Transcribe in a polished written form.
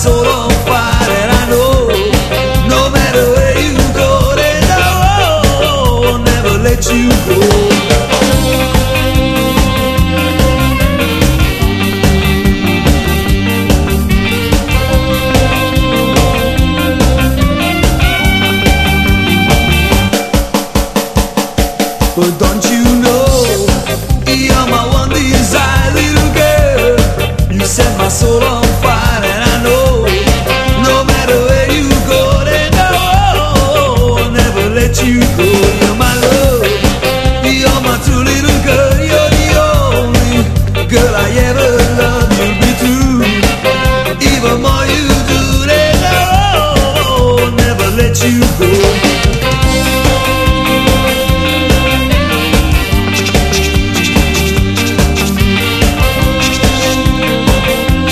soul on fire, and I know no matter where you go, there's I'll never let you go. But don't you know, you're my one desire, little girl. You set my soul on fire.